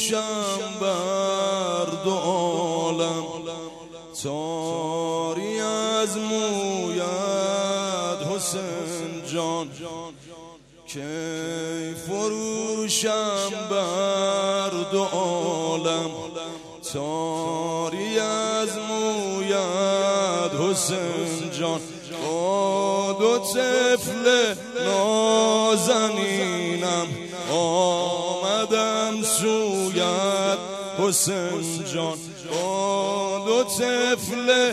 بفروشم بر دو عالم، تاری از مویت حسین جان، کی فروشم بر دو عالم، تاری از مویت حسین جان. با دو طفل نازنینم آمدم سویت حسین جان، با دو طفل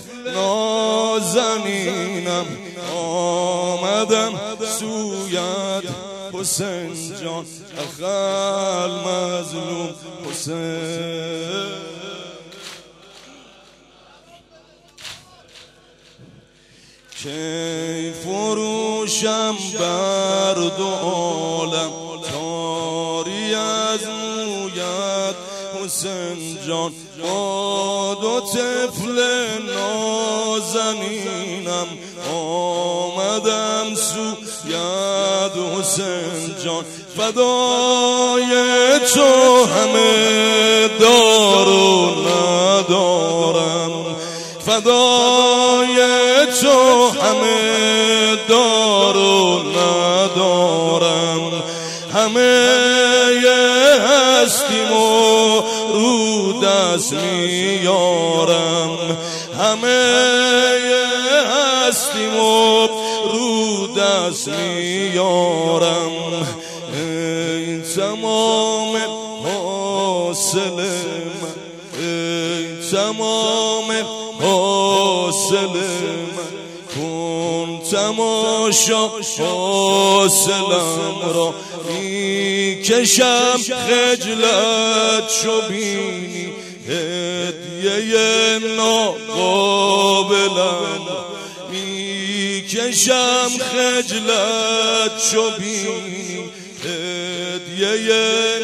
نازنینم آمدم سویت حسین جان. اخل مظلوم حسین، کی فروشم بر دو عالم، تاری از مویت حسین جان. با دو طفل نازنینم آمدم سویت حسین جان. فدای تو همه دار و ندارم، فدای تو همه دار و ندارم، همه هستیم و رو دست میارم، همه هستیم و رو دست میارم. ای تمام حاصل من، ای تمام حاصل من، کن تماشا حاصلم را. میکشم خجلت شو بینی هدیه ناقابلم، میکشم خجلت شو بینی هدیه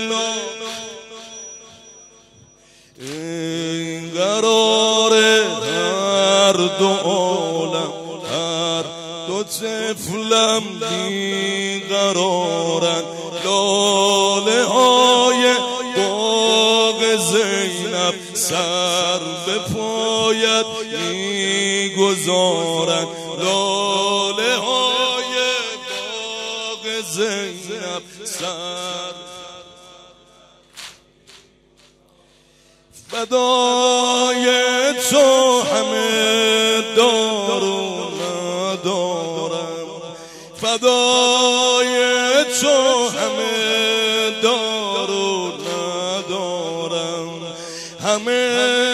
این قرار هر دو عالم، هر دو طفلم بی قرارن. لاله های باغ زینب سر به پایت میگذارن، لاله های باغ زینب سر. فدای تو همه دار و ندارم، فدای تو همه دار و ندارم، همه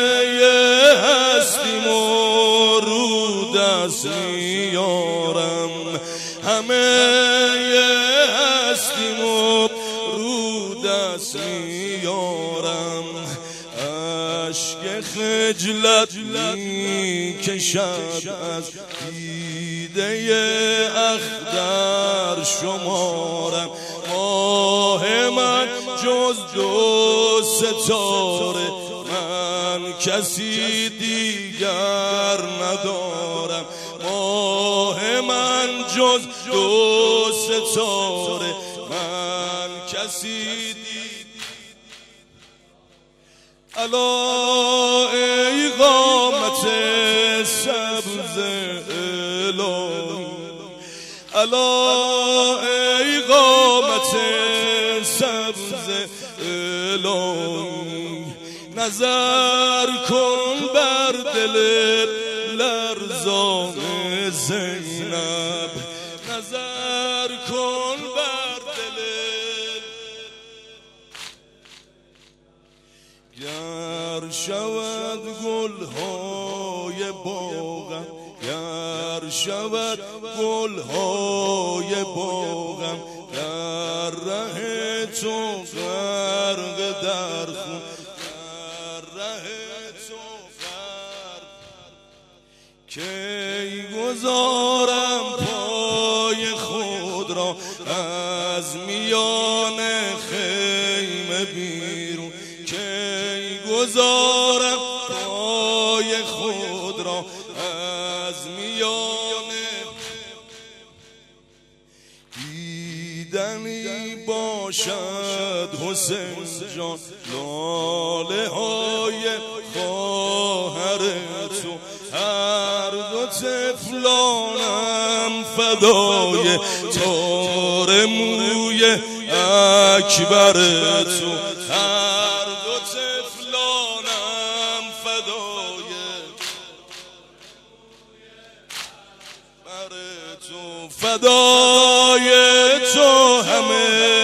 هستیم و رو دست میارم، همه هستیم و رو دست میارم. اشک خجلت میکشد از دیده اخضر شمارم، ماه من جز دو ستاره، من کسی دیگر ندارم، ماه من جز دو ستاره، من کسی دیگر. الا ای قامت سبز الهی، الا ای قامت سبز الهی، نظر کن بر دل لرزان زینب، نظر کن بر دل. گر شود گلهای باغم، گر شود گلهای باغم، در ره تو غرق در خون، در ره تو غرق. کی گذارم پای خود را از میان خیمه بیرون، کی گذارم پای خود را از میان. دیدنی باشد حسین جان لاله های خواهر تو هر دو طفلانم فدای تار موی اکبر تو هر دو طفلانم فدای تو فدای تو همه